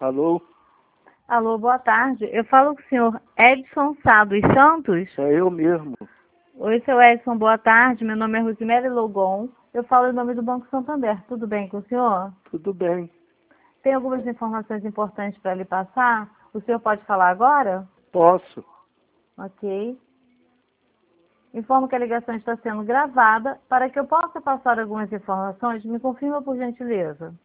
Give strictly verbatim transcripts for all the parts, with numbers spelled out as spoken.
Alô? Alô, boa tarde. Eu falo com o senhor Edson Sá dos Santos. É eu mesmo. Oi, seu Edson, boa tarde. Meu nome é Rosemary Logon. Eu falo em nome do Banco Santander. Tudo bem com o senhor? Tudo bem. Tem algumas informações importantes para lhe passar. O senhor pode falar agora? Posso? Ok. Informo que a ligação está sendo gravada. Para que eu possa passar algumas informações, me confirma por gentileza.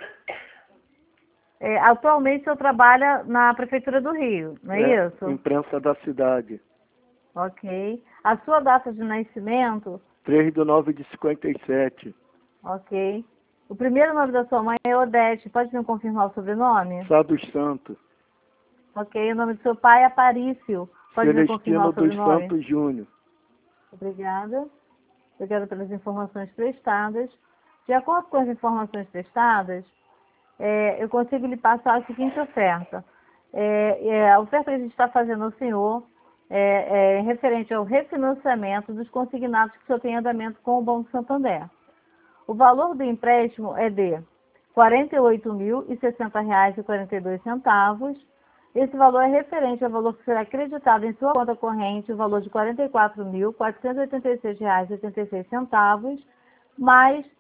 É, atualmente o senhor trabalha na Prefeitura do Rio, não é, É, isso? imprensa da cidade. Ok. A sua data de nascimento? três de nove de cinquenta e sete. Ok. O primeiro nome da sua mãe é Odete. Pode me confirmar o sobrenome? Sá dos Santos. Ok. O nome do seu pai é Aparício. Pode me confirmar Celestino o dos sobrenome? Santos Júnior. Obrigada. Obrigada pelas informações prestadas. De acordo com as informações prestadas, é, eu consigo lhe passar a seguinte oferta. É, é, a oferta que a gente está fazendo ao senhor é, é referente ao refinanciamento dos consignados que o senhor tem em andamento com o Banco Santander. O valor do empréstimo é de quarenta e oito mil e sessenta reais e quarenta e dois centavos. Esse valor é referente ao valor que será acreditado em sua conta corrente, o valor de quarenta e quatro mil quatrocentos e oitenta e seis reais e oitenta e seis centavos, mais